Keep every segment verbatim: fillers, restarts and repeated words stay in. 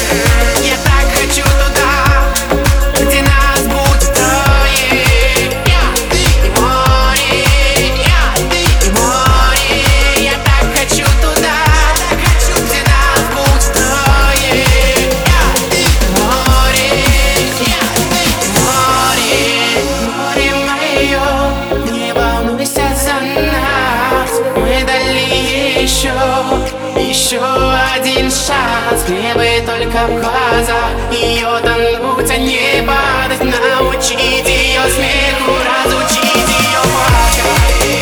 Я так хочу туда, где нас будет трое. Я, ты и море, я, ты и море. Я так хочу туда, где нас будет трое. Я, ты и море, я, ты и море. Море мое, не волнуйся за нас. Мы дали еще, еще один шанс. Мне бы только в глаза ее тонуть, а не падать. Научить ее смеху, разучить ее плакать.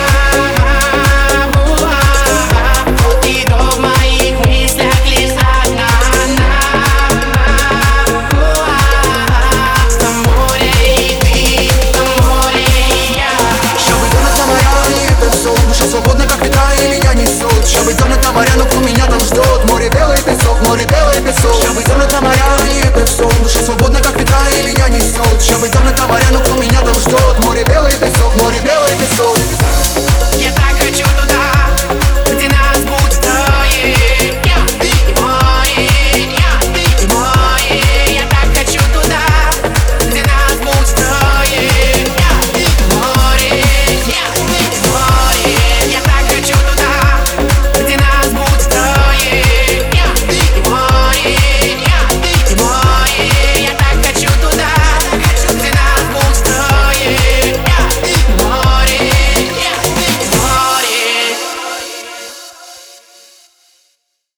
Вот и до в моих мыслях лишь одна она. Там море и ты, там море и я. Чтобы темнота моя, не это сон. Душа свободна, как ветра, и меня несут. Чтобы темнота моя, но меня там ждут. Море белый песок, море белый песок. Чтобы темнота моя, не это сон. Душа свободна, как ветра, и меня несут. Чтобы темнота моя, но меня там ждут. Море белый песок, море белый песок.